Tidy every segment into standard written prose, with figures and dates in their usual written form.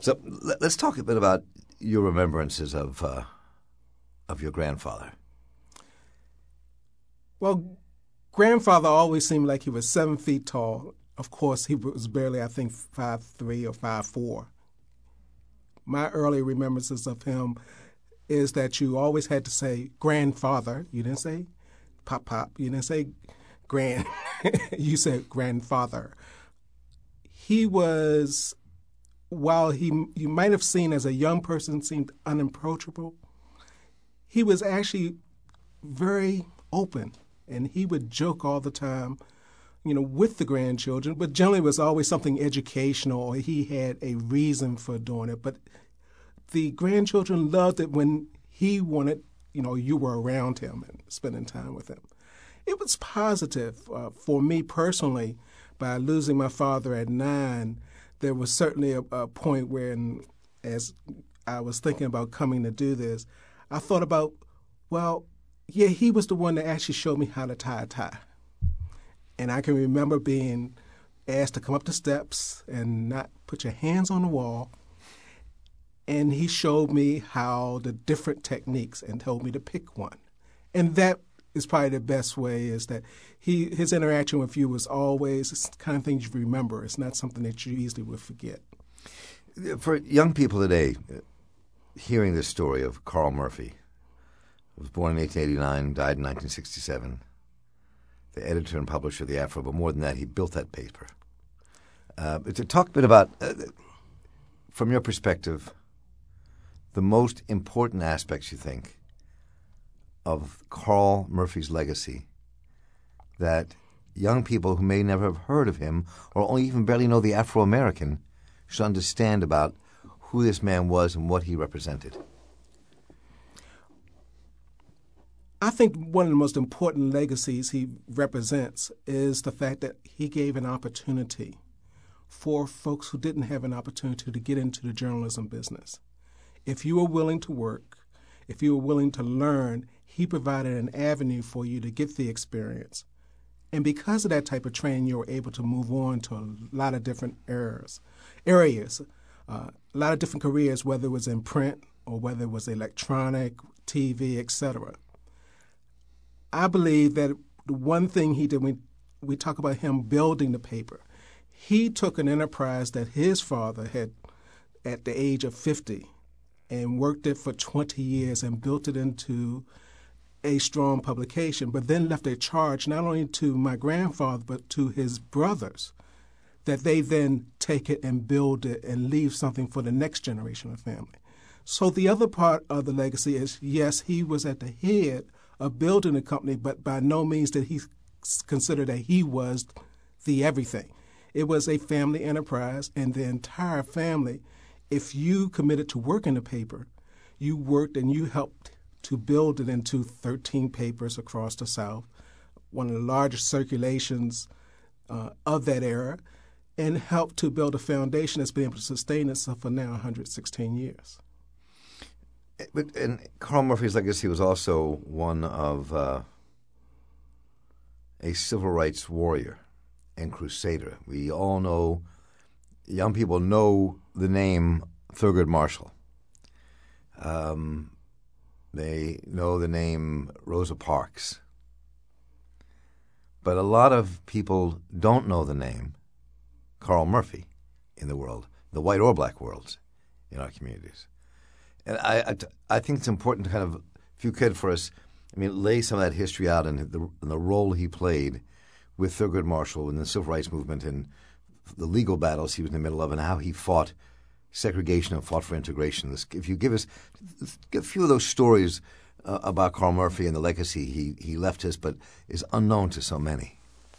So let's talk a bit about your remembrances of your grandfather. Well, grandfather always seemed like he was 7 feet tall. Of course, he was barely, I think, 5'3" or 5'4". My early remembrances of him is that you always had to say grandfather. You didn't say pop. You didn't say grand. You said grandfather. He was, while you might have seen as a young person seemed unapproachable, he was actually very open, and he would joke all the time, with the grandchildren, but generally it was always something educational, or he had a reason for doing it. But the grandchildren loved it when he wanted, you were around him and spending time with him. It was positive. For me personally, by losing my father at 9, there was certainly a point where, as I was thinking about coming to do this, I thought about, well, yeah, he was the one that actually showed me how to tie a tie. And I can remember being asked to come up the steps and not put your hands on the wall. And he showed me how the different techniques and told me to pick one. And that is probably the best way, is that his interaction with you was always the kind of thing you remember. It's not something that you easily would forget. For young people today, hearing this story of Carl Murphy, who was born in 1889, died in 1967, the editor and publisher of the Afro, but more than that, he built that paper. To talk a bit about, from your perspective, the most important aspects, you think, of Carl Murphy's legacy that young people who may never have heard of him or only even barely know the Afro-American should understand about who this man was and what he represented? I think one of the most important legacies he represents is the fact that he gave an opportunity for folks who didn't have an opportunity to get into the journalism business. If you were willing to work, if you were willing to learn, he provided an avenue for you to get the experience. And because of that type of training, you were able to move on to a lot of different areas, a lot of different careers, whether it was in print or whether it was electronic, TV, etc. I believe that the one thing he did, when we talk about him building the paper, he took an enterprise that his father had at the age of 50 and worked it for 20 years and built it into a strong publication, but then left a charge not only to my grandfather but to his brothers, that they then take it and build it and leave something for the next generation of family. So the other part of the legacy is, yes, he was at the head of building a company, but by no means did he consider that he was the everything. It was a family enterprise, and the entire family, if you committed to work in the paper, you worked and you helped to build it into 13 papers across the South, one of the largest circulations of that era, and helped to build a foundation that's been able to sustain itself for now 116 years. And Carl Murphy's legacy was also one of a civil rights warrior and crusader. We all know, young people know the name Thurgood Marshall. They know the name Rosa Parks. But a lot of people don't know the name Carl Murphy in the world, the white or black worlds in our communities. And I think it's important to kind of, if you could for us, lay some of that history out and the role he played with Thurgood Marshall in the civil rights movement and the legal battles he was in the middle of and how he fought segregation and fought for integration. If you give us a few of those stories about Carl Murphy and the legacy he left us but is unknown to so many.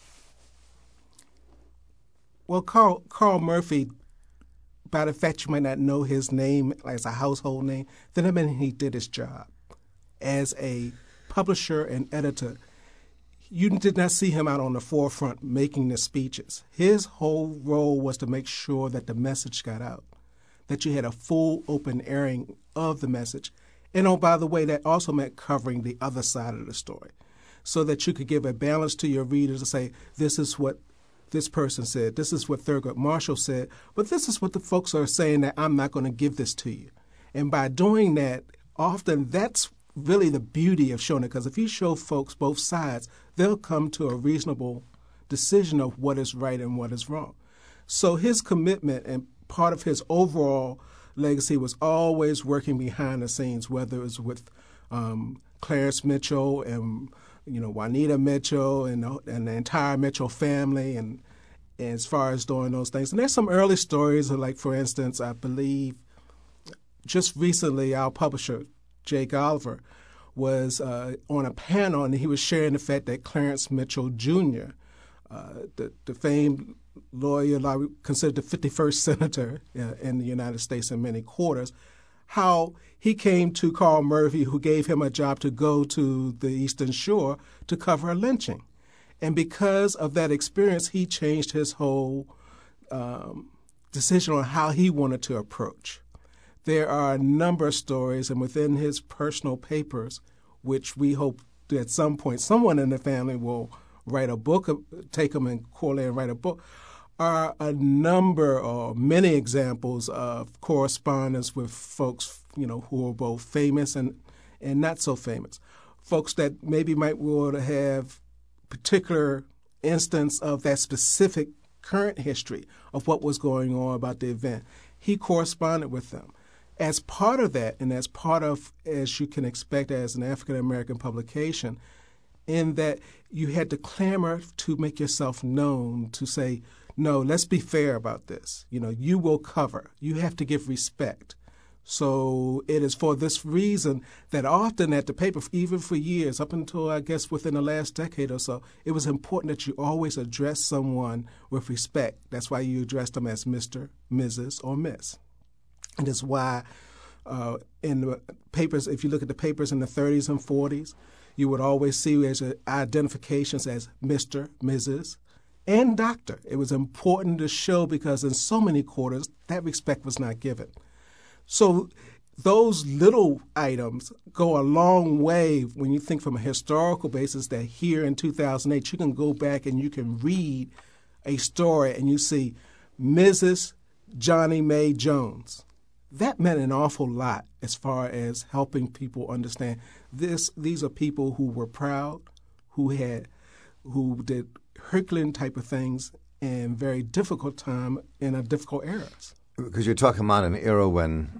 Well, Carl Murphy, by the fact you might not know his name as a household name, then I mean he did his job. As a publisher and editor, you did not see him out on the forefront making the speeches. His whole role was to make sure that the message got out, that you had a full open airing of the message. And oh, by the way, that also meant covering the other side of the story so that you could give a balance to your readers to say, this is what this person said, this is what Thurgood Marshall said, but this is what the folks are saying that I'm not going to give this to you. And by doing that, often that's really the beauty of showing it, because if you show folks both sides, they'll come to a reasonable decision of what is right and what is wrong. So his commitment and part of his overall legacy was always working behind the scenes, whether it was with Clarence Mitchell and Juanita Mitchell and the entire Mitchell family, and as far as doing those things. And there's some early stories, like, for instance, I believe just recently our publisher, Jake Oliver, was on a panel, and he was sharing the fact that Clarence Mitchell Jr., the famed lawyer, considered the 51st senator in the United States in many quarters, how he came to Carl Murphy, who gave him a job to go to the Eastern Shore to cover a lynching. And because of that experience, he changed his whole decision on how he wanted to approach. There are a number of stories, and within his personal papers, which we hope that at some point someone in the family will write a book, take them and correlate and write a book, are a number or many examples of correspondence with folks, who are both famous and not so famous. Folks that maybe might want to have particular instance of that specific current history of what was going on about the event. He corresponded with them. As part of that, and as part of, as you can expect as an African-American publication, in that you had to clamor to make yourself known, to say, no, let's be fair about this. You will cover. You have to give respect. So it is for this reason that often at the paper, even for years, up until I guess within the last decade or so, it was important that you always address someone with respect. That's why you address them as Mr., Mrs., or Miss. And that's why in the papers, if you look at the papers in the 30s and 40s, you would always see as identifications as Mr., Mrs., and Doctor. It was important to show because in so many quarters, that respect was not given. So those little items go a long way when you think from a historical basis that here in 2008, you can go back and you can read a story and you see Mrs. Johnny Mae Jones. That meant an awful lot as far as helping people understand this. These are people who were proud, who did Herculean type of things in very difficult time in a difficult eras. Because you're talking about an era when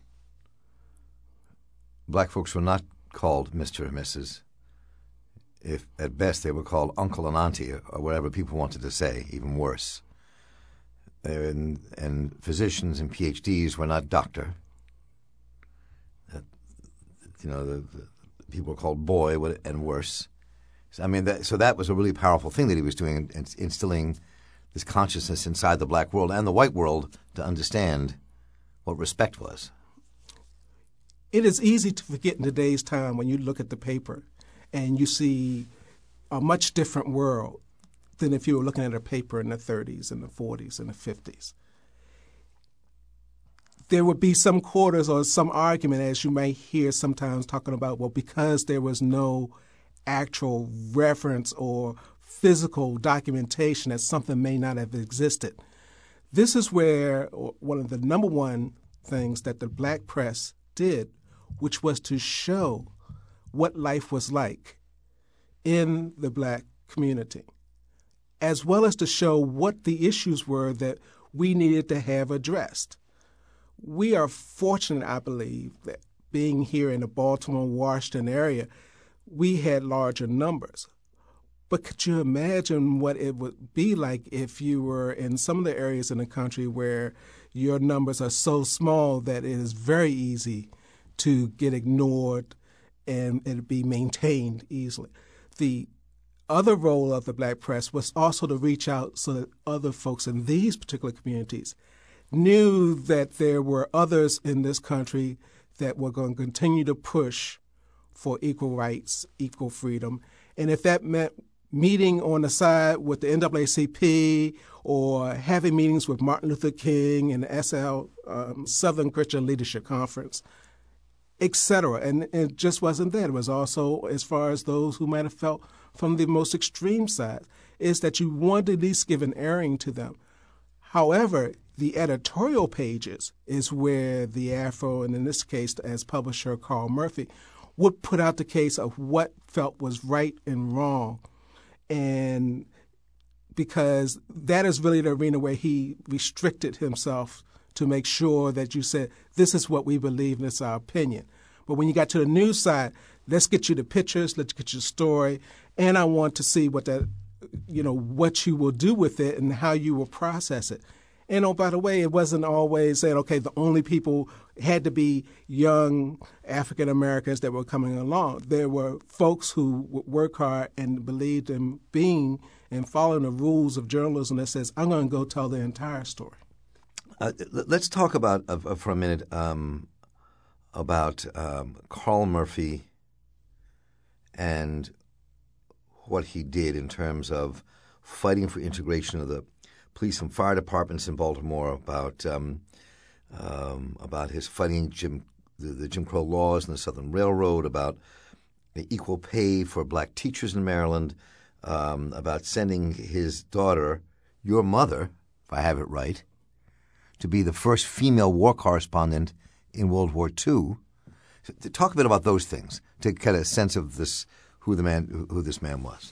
black folks were not called Mr. or Mrs. If at best they were called uncle and auntie or whatever people wanted to say, even worse. And physicians and PhDs were not doctor. The people were called boy and worse. So that was a really powerful thing that he was doing, instilling this consciousness inside the black world and the white world to understand what respect was. It is easy to forget in today's time when you look at the paper and you see a much different world than if you were looking at a paper in the 30s and the 40s and the 50s. There would be some quarters or some argument, as you may hear sometimes talking about, well, because there was no actual reference or physical documentation that something may not have existed. This is where one of the number one things that the black press did, which was to show what life was like in the black community, as well as to show what the issues were that we needed to have addressed. We are fortunate, I believe, that being here in the Baltimore, Washington area, we had larger numbers. But could you imagine what it would be like if you were in some of the areas in the country where your numbers are so small that it is very easy to get ignored and it be maintained easily? The other role of the black press was also to reach out so that other folks in these particular communities knew that there were others in this country that were going to continue to push for equal rights, equal freedom. And if that meant meeting on the side with the NAACP or having meetings with Martin Luther King and the SL, Southern Christian Leadership Conference, etc. And it just wasn't that. It was also as far as those who might have felt from the most extreme side. is that you want to at least give an airing to them. However, the editorial pages is where the Afro, and in this case, as publisher Carl Murphy, would put out the case of what felt was right and wrong. And because that is really the arena where he restricted himself to make sure that you said, this is what we believe and it's our opinion. But when you got to the news side, let's get you the pictures, let's get you the story, and I want to see what what you will do with it and how you will process it. And oh, by the way, it wasn't always saying, okay, the only people had to be young African Americans that were coming along. There were folks who would work hard and believed in being and following the rules of journalism that says, I'm going to go tell the entire story. Let's talk about for a minute about Carl Murphy and what he did in terms of fighting for integration of the police and fire departments in Baltimore, about his fighting the Jim Crow laws and the Southern Railroad, about the equal pay for black teachers in Maryland, about sending his daughter, your mother, if I have it right, to be the first female war correspondent in World War II. So talk a bit about those things to get a sense of who this man was.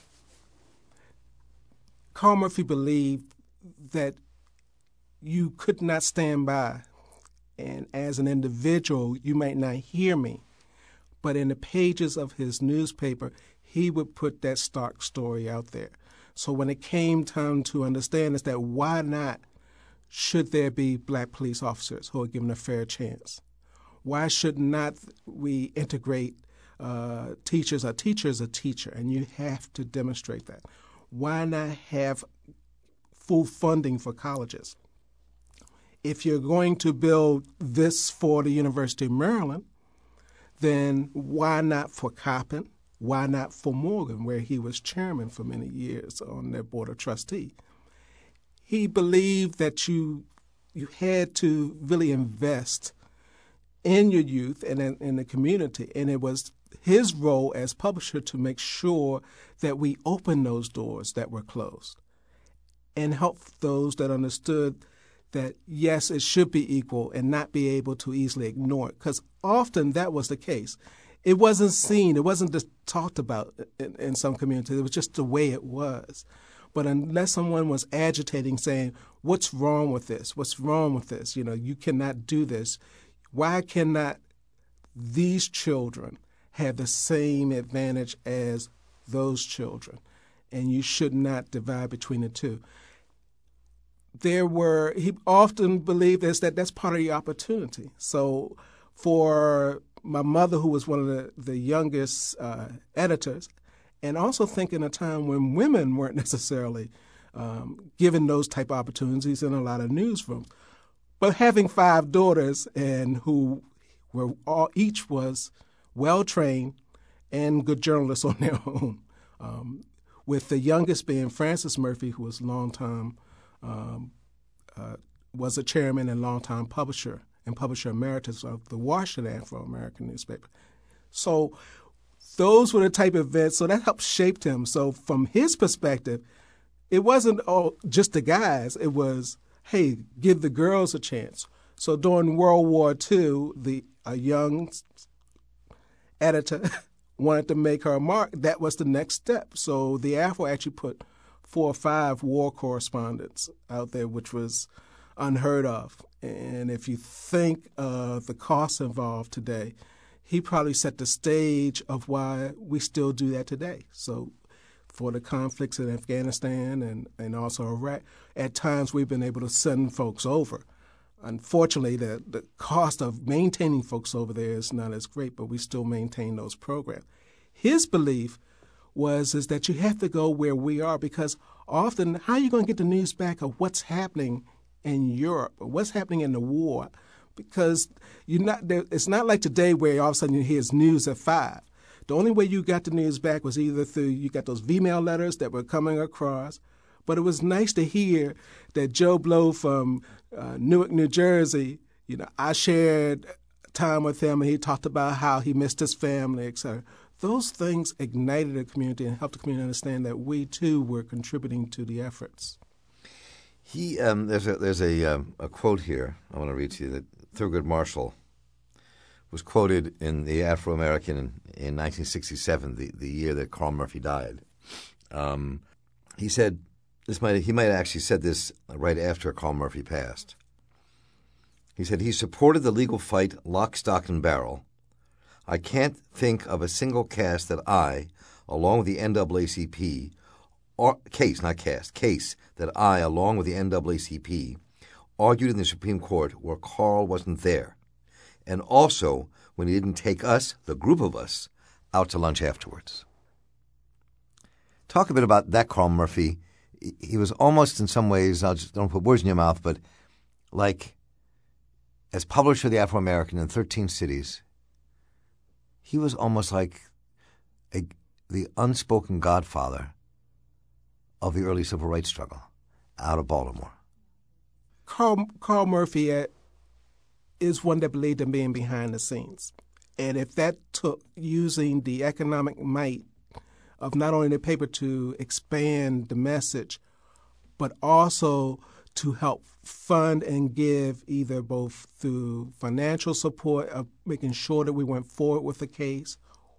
Carl Murphy believed that you could not stand by, and as an individual, you might not hear me, but in the pages of his newspaper, he would put that stark story out there. So when it came time to understand is that why not should there be black police officers who are given a fair chance? Why should not we integrate teachers? A teacher is a teacher, and you have to demonstrate that. Why not have full funding for colleges? If you're going to build this for the University of Maryland, then why not for Coppin? Why not for Morgan, where he was chairman for many years on their board of trustees? He believed that you had to really invest in your youth and in the community, and it was his role as publisher to make sure that we opened those doors that were closed and help those that understood that, yes, it should be equal and not be able to easily ignore it, because often that was the case. It wasn't seen. It wasn't just talked about in some communities. It was just the way it was. But unless someone was agitating, saying, what's wrong with this? What's wrong with this? You cannot do this. Why cannot these children have the same advantage as those children? And you should not divide between the two. He often believed that's part of the opportunity. So for my mother, who was one of the youngest editors, and also think in a time when women weren't necessarily given those type of opportunities in a lot of newsrooms, but having 5 daughters and who were each was well-trained and good journalists on their own, with the youngest being Frances Murphy, who was was a chairman and longtime publisher and publisher emeritus of the Washington Afro-American newspaper. So those were the type of events, so that helped shape him. So from his perspective, it wasn't just the guys. It was, hey, give the girls a chance. So during World War II, a young editor wanted to make her mark. That was the next step. So the Afro actually put 4 or 5 war correspondents out there, which was unheard of. And if you think of the costs involved today, he probably set the stage of why we still do that today. So for the conflicts in Afghanistan and also Iraq, at times we've been able to send folks over. Unfortunately, the cost of maintaining folks over there is not as great, but we still maintain those programs. His belief is that you have to go where we are, because often how are you going to get the news back of what's happening in Europe or what's happening in the war? Because it's not like today where all of a sudden you hear news at 5. The only way you got the news back was either through you got those V-mail letters that were coming across. But it was nice to hear that Joe Blow from Newark, New Jersey, I shared time with him and he talked about how he missed his family, etc. those things ignited the community and helped the community understand that we too were contributing to the efforts. There's a quote here I want to read to you that Thurgood Marshall was quoted in the Afro-American in 1967, the year that Carl Murphy died. He said, he might have actually said this right after Carl Murphy passed. He said, he supported the legal fight lock, stock, and barrel. I can't think of a single case that I, along with the NAACP, case that I, along with the NAACP, argued in the Supreme Court where Carl wasn't there, and also when he didn't take us, the group of us, out to lunch afterwards. Talk a bit about that Carl Murphy. He was almost in some ways, I just don't put words in your mouth, but like as publisher of the Afro-American in 13 cities, he was almost like the unspoken godfather of the early civil rights struggle out of Baltimore. Carl Murphy is one that believed in being behind the scenes. And if that took using the economic might of not only the paper to expand the message, but also to help fund and give either both through financial support of making sure that we went forward with the case,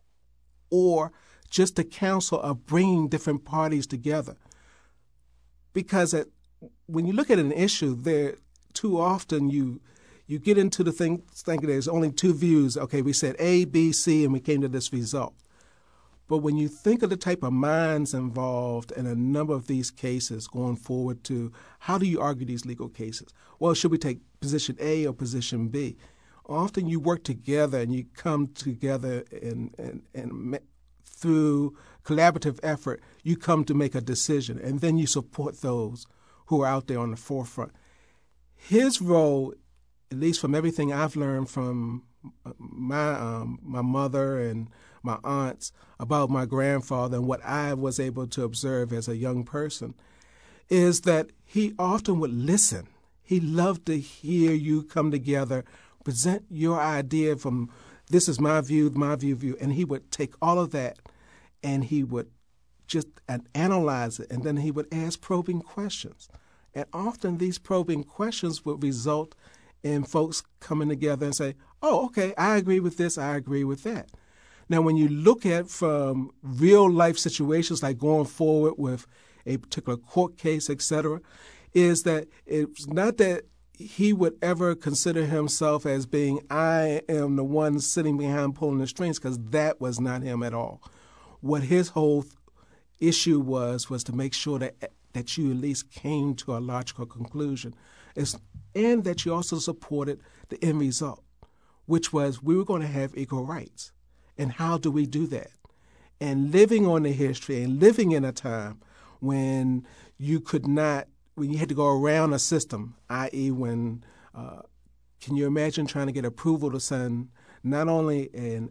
or just the counsel of bringing different parties together. Because when you look at an issue, there too often you get into the thing thinking there's only two views. Okay, we said A, B, C, and we came to this result. But when you think of the type of minds involved in a number of these cases going forward to how do you argue these legal cases? Well, should we take position A or position B? Often you work together and you come together and through collaborative effort, you come to make a decision, and then you support those who are out there on the forefront. His role, at least from everything I've learned from my mother and my aunts about my grandfather and what I was able to observe as a young person, is that he often would listen. He loved to hear you come together, present your idea from this is my view, and he would take all of that and he would just analyze it, and then he would ask probing questions. And often these probing questions would result in folks coming together and say, oh, okay, I agree with this, I agree with that. Now, when you look at from real-life situations like going forward with a particular court case, et cetera, is that it's not that he would ever consider himself as being, I am the one sitting behind pulling the strings, because that was not him at all. What his whole issue was to make sure that you at least came to a logical conclusion, and that you also supported the end result, which was we were going to have equal rights. And how do we do that? And living on the history and living in a time when you had to go around a system, i.e. when, can you imagine trying to get approval to send not only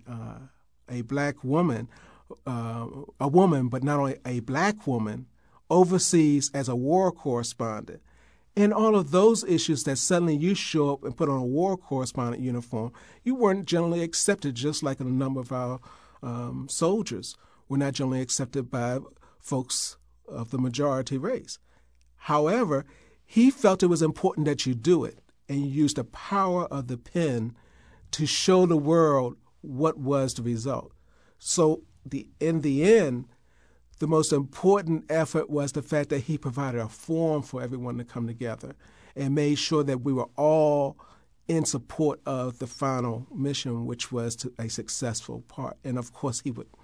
a black woman, a woman, but not only a black woman overseas as a war correspondent? And all of those issues that suddenly you show up and put on a war correspondent uniform, you weren't generally accepted, just like a number of our soldiers were not generally accepted by folks of the majority race. However, he felt it was important that you do it, and you use the power of the pen to show the world what was the result. So in the end, the most important effort was the fact that he provided a forum for everyone to come together and made sure that we were all in support of the final mission, which was to a successful part. And of course,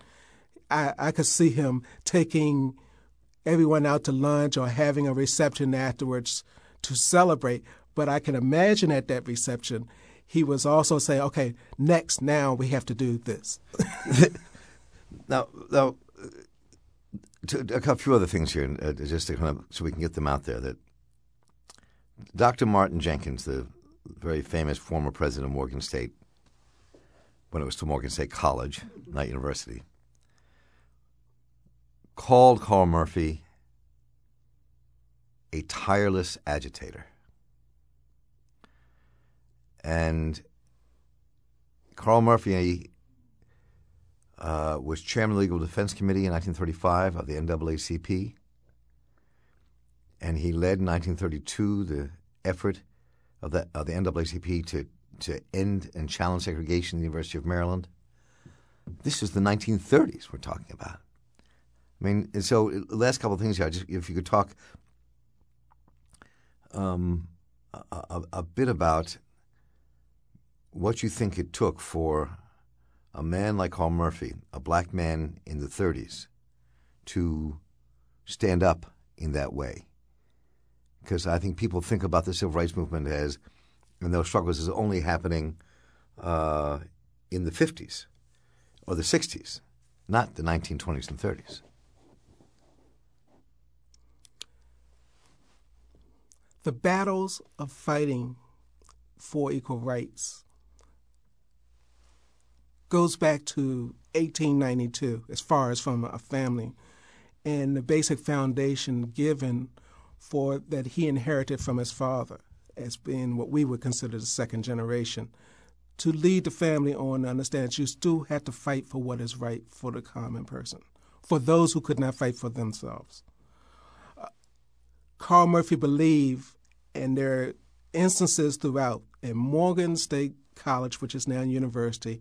I could see him taking everyone out to lunch or having a reception afterwards to celebrate. But I can imagine at that reception, he was also saying, okay, now we have to do this. Now, a few other things here, just to kind of, so we can get them out there. That Dr. Martin Jenkins, the very famous former president of Morgan State, when it was still Morgan State College, not university, called Carl Murphy a tireless agitator. And Carl Murphy was chairman of the Legal Defense Committee in 1935 of the NAACP, and he led in 1932 the effort of the NAACP to end and challenge segregation in the University of Maryland. This is the 1930s we're talking about. I mean, and so the last couple of things here, if you could talk a bit about what you think it took for a man like Carl Murphy, a black man in the 30s, to stand up in that way. Because I think people think about the civil rights movement as, and those struggles as only happening in the 50s or the 60s, not the 1920s and 30s. The battles of fighting for equal rights goes back to 1892, as far as from a family, and the basic foundation given for that he inherited from his father as being what we would consider the second generation, to lead the family on to understand that you still have to fight for what is right for the common person, for those who could not fight for themselves. Carl Murphy believed, and there are instances throughout, in Morgan State College, which is now a university,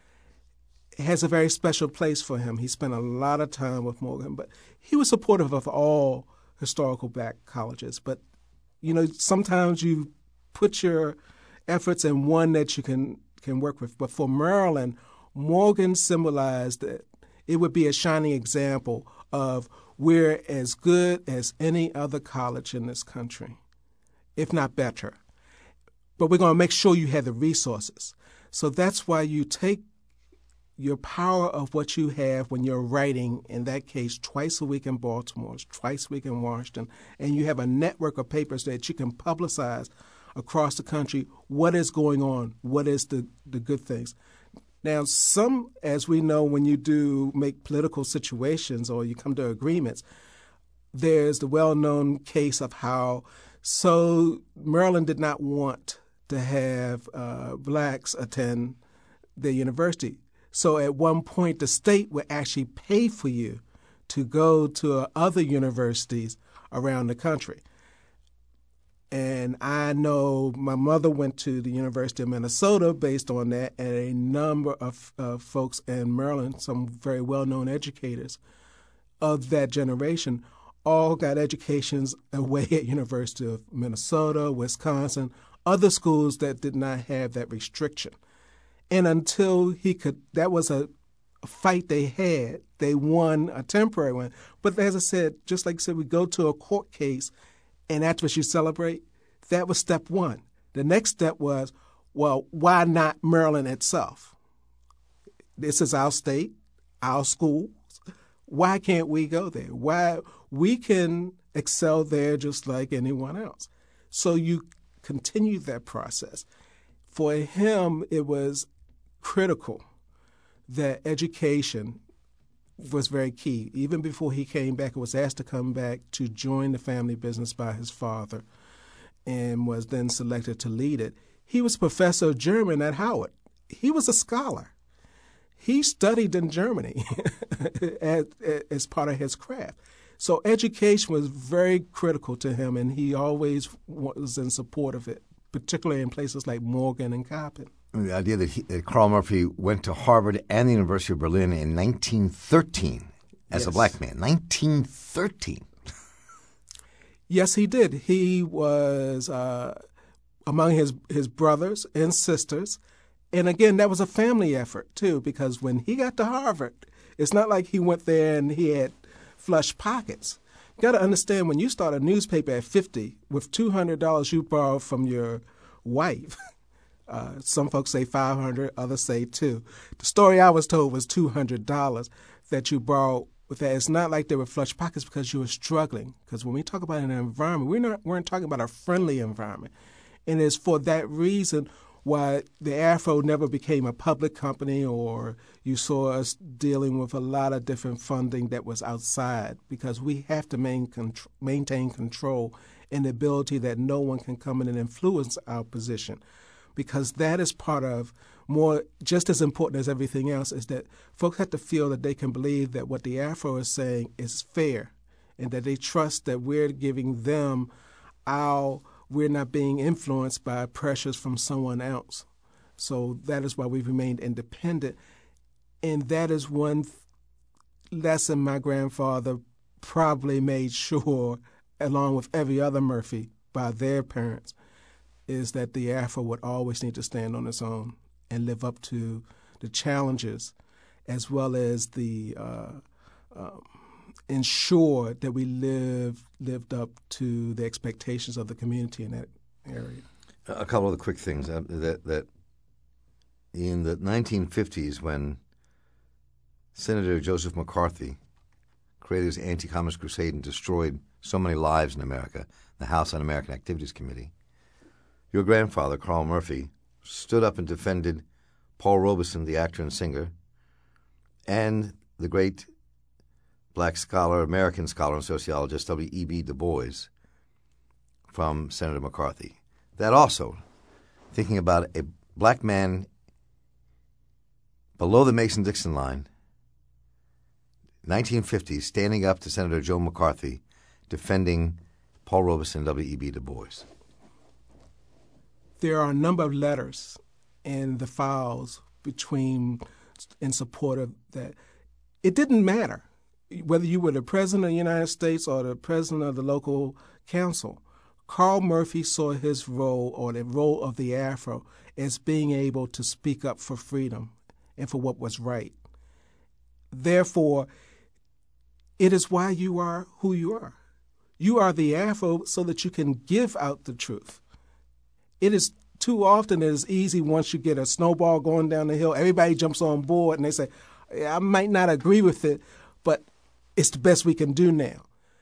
has a very special place for him. He spent a lot of time with Morgan, but he was supportive of all historical black colleges. But, you know, sometimes you put your efforts in one that you can work with. But for Maryland, Morgan symbolized that it would be a shining example of we're as good as any other college in this country, if not better. But we're going to make sure you have the resources. So that's why you take your power of what you have when you're writing, in that case, twice a week in Baltimore, twice a week in Washington, and you have a network of papers that you can publicize across the country what is going on, what is the good things. Now, some, as we know, when you do make political situations or you come to agreements, there's the well-known case of how Maryland did not want to have blacks attend the university. So at one point, the state would actually pay for you to go to other universities around the country. And I know my mother went to the University of Minnesota based on that, and a number of folks in Maryland, some very well-known educators of that generation, all got educations away at University of Minnesota, Wisconsin, other schools that did not have that restriction. And until that was a fight they had. They won a temporary one. But as I said, just like you said, we go to a court case, and afterwards you celebrate. That was step one. The next step was, well, why not Maryland itself? This is our state, our schools. Why can't we go there? Why we can excel there just like anyone else? So you continue that process. For him, it was critical that education was very key. Even before he came back, he was asked to come back to join the family business by his father and was then selected to lead it. He was professor of German at Howard. He was a scholar. He studied in Germany as part of his craft. So education was very critical to him, and he always was in support of it, particularly in places like Morgan and Coppin. The idea that Carl Murphy went to Harvard and the University of Berlin in 1913 as a black man. 1913. Yes, he did. He was among his brothers and sisters. And again, that was a family effort, too, because when he got to Harvard, it's not like he went there and he had flush pockets. You got to understand, when you start a newspaper at 50 with $200 you borrowed from your wife, some folks say $500, others say $200. The story I was told was $200 that you borrowed with that. It's not like they were flush pockets because you were struggling. Because when we talk about an environment, we weren't talking about a friendly environment. And it's for that reason why the Afro never became a public company, or you saw us dealing with a lot of different funding that was outside, because we have to maintain control and the ability that no one can come in and influence our position. because that is part of more, just as important as everything else, is that folks have to feel that they can believe that what the Afro is saying is fair and that they trust that we're giving them we're not being influenced by pressures from someone else. So that is why we've remained independent. And that is one lesson my grandfather probably made sure, along with every other Murphy, by their parents, is that the Afro would always need to stand on its own and live up to the challenges, as well as the ensure that we lived up to the expectations of the community in that area. A couple of the quick things that in the 1950s, when Senator Joseph McCarthy created his anti-communist crusade and destroyed so many lives in America, the House Un-American Activities Committee, your grandfather, Carl Murphy, stood up and defended Paul Robeson, the actor and singer, and the great black scholar, American scholar and sociologist W.E.B. Du Bois from Senator McCarthy. That also, thinking about a black man below the Mason-Dixon line, 1950s, standing up to Senator Joe McCarthy, defending Paul Robeson and W.E.B. Du Bois. There are a number of letters in the files in support of that. It didn't matter whether you were the president of the United States or the president of the local council. Carl Murphy saw his role, or the role of the Afro, as being able to speak up for freedom and for what was right. Therefore, it is why you are who you are. You are the Afro so that you can give out the truth. It is too often it is easy once you get a snowball going down the hill, everybody jumps on board and they say, I might not agree with it, but it's the best we can do now.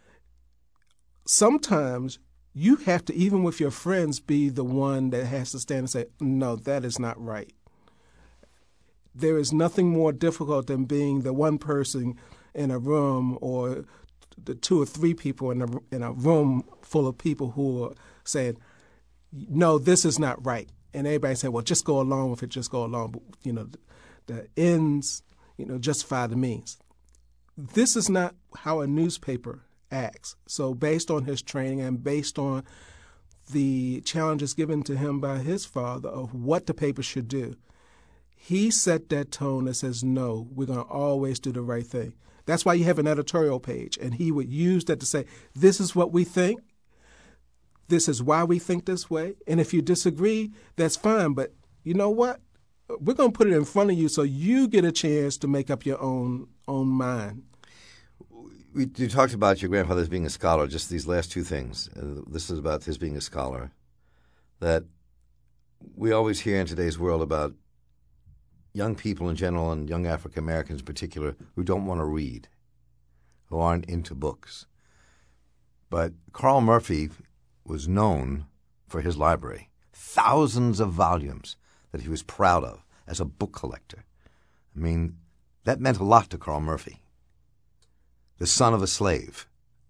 Sometimes you have to, even with your friends, be the one that has to stand and say, no, that is not right. There is nothing more difficult than being the one person in a room, or the two or three people in a room full of people who are saying, no, this is not right. And everybody say, well, just go along with it, just go along. But, the ends, justify the means. This is not how a newspaper acts. So based on his training and based on the challenges given to him by his father of what the paper should do, he set that tone that says, no, we're going to always do the right thing. That's why you have an editorial page. And he would use that to say, this is what we think. This is why we think this way. And if you disagree, that's fine. But you know what? We're going to put it in front of you so you get a chance to make up your own mind. You talked about your grandfather as being a scholar, just these last two things. This is about his being a scholar. That we always hear in today's world about young people in general and young African Americans in particular who don't want to read, who aren't into books. But Carl Murphy was known for his library, thousands of volumes that he was proud of as a book collector. I mean, that meant a lot to Carl Murphy, the son of a slave.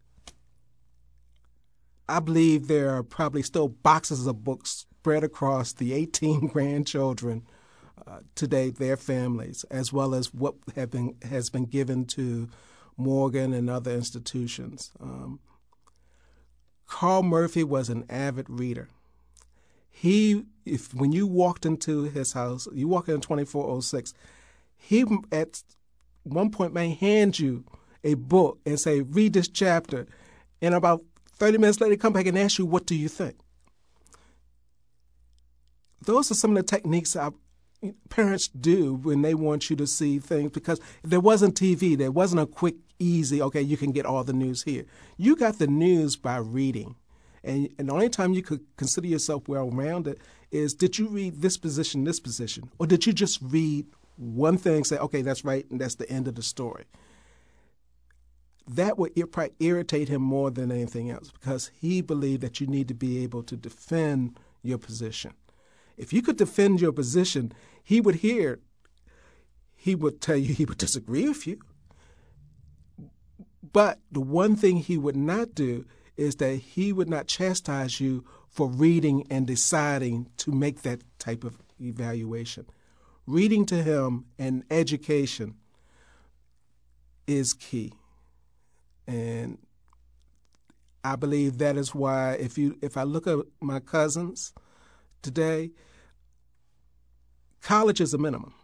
I believe there are probably still boxes of books spread across the 18 grandchildren today, their families, as well as what has been given to Morgan and other institutions. Carl Murphy was an avid reader. When you walked into his house, you walk in 2406, he at one point may hand you a book and say, read this chapter, and about 30 minutes later come back and ask you, what do you think? Those are some of the techniques parents do when they want you to see things, because if there wasn't TV, there wasn't a quick, easy, okay, you can get all the news here. You got the news by reading. And the only time you could consider yourself well-rounded is, did you read this position, or did you just read one thing, say, okay, that's right, and that's the end of the story? That would probably irritate him more than anything else, because he believed that you need to be able to defend your position. If you could defend your position, he would tell you he would disagree with you. But the one thing he would not do is that he would not chastise you for reading and deciding to make that type of evaluation. Reading to him and education is key. And I believe that is why if I look at my cousins today, college is a minimum.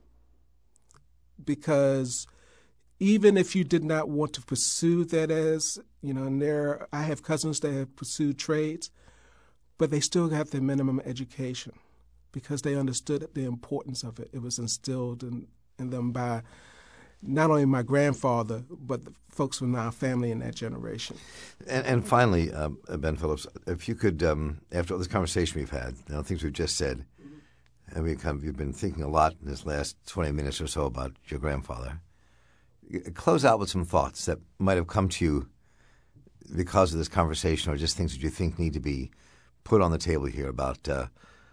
Because even if you did not want to pursue that as, and I have cousins that have pursued trades, but they still have their minimum education because they understood the importance of it. It was instilled in them by not only my grandfather, but the folks from our family in that generation. And finally, Ben Phillips, if you could, after all this conversation we've had, things we've just said, and you've been thinking a lot in this last 20 minutes or so about your grandfather, close out with some thoughts that might have come to you because of this conversation, or just things that you think need to be put on the table here about the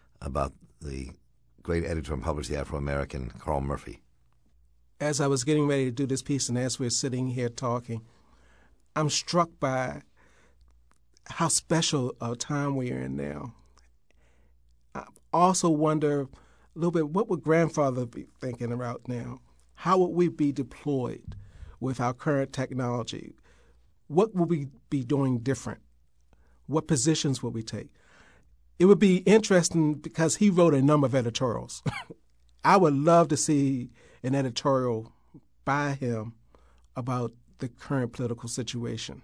great editor and publisher, the Afro-American, Carl Murphy. As I was getting ready to do this piece and as we're sitting here talking, I'm struck by how special a time we are in now. I also wonder a little bit, what would grandfather be thinking about now? How would we be deployed with our current technology? What would we be doing different? What positions would we take? It would be interesting because he wrote a number of editorials. I would love to see an editorial by him about the current political situation.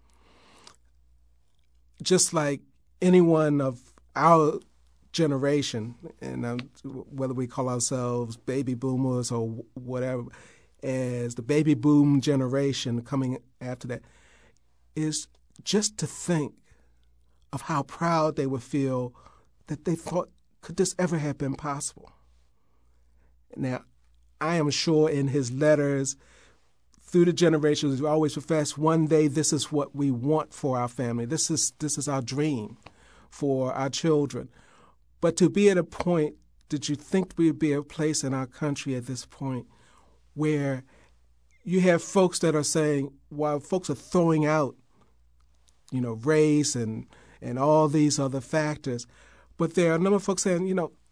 Just like anyone of our generation, and whether we call ourselves baby boomers or whatever, as the baby boom generation coming after that, is just to think of how proud they would feel that they thought, could this ever have been possible? Now, I am sure in his letters through the generations, we always profess one day this is what we want for our family. This is our dream for our children. But to be at a point, did you think we would be at a place in our country at this point where you have folks that are saying, while folks are throwing out, race and all these other factors, but there are a number of folks saying,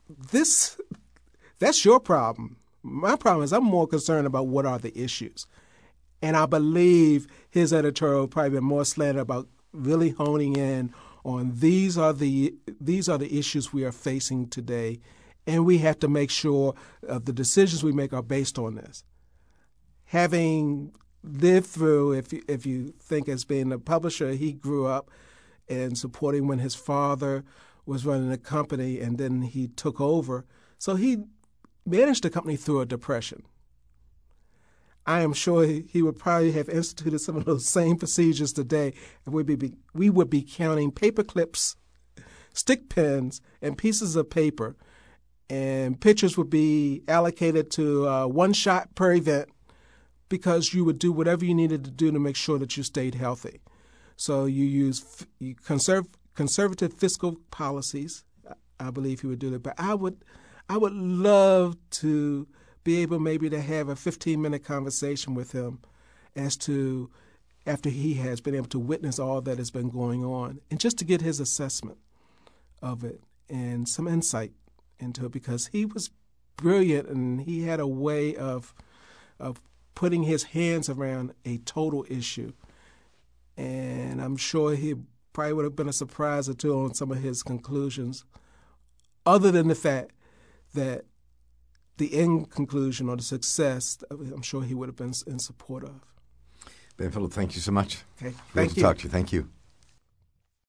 that's your problem. My problem is I'm more concerned about what are the issues. And I believe his editorial probably been more slanted about really honing in on these are the issues we are facing today, and we have to make sure the decisions we make are based on this. Having lived through, if you think as being a publisher, he grew up and supporting when his father was running a company and then he took over. So he managed the company through a depression. I am sure he would probably have instituted some of those same procedures today, and we would be counting paper clips, stick pins, and pieces of paper, and pictures would be allocated to one shot per event because you would do whatever you needed to do to make sure that you stayed healthy. So you conservative fiscal policies. I believe he would do that, but I would love to be able maybe to have a 15-minute conversation with him as to after he has been able to witness all that has been going on, and just to get his assessment of it and some insight into it, because he was brilliant and he had a way of putting his hands around a total issue. And I'm sure he probably would have been a surprise or two on some of his conclusions, other than the fact that the end conclusion or the success, I'm sure he would have been in support of. Ben Phillips, thank you so much. Okay, Great to talk to you. Thank you.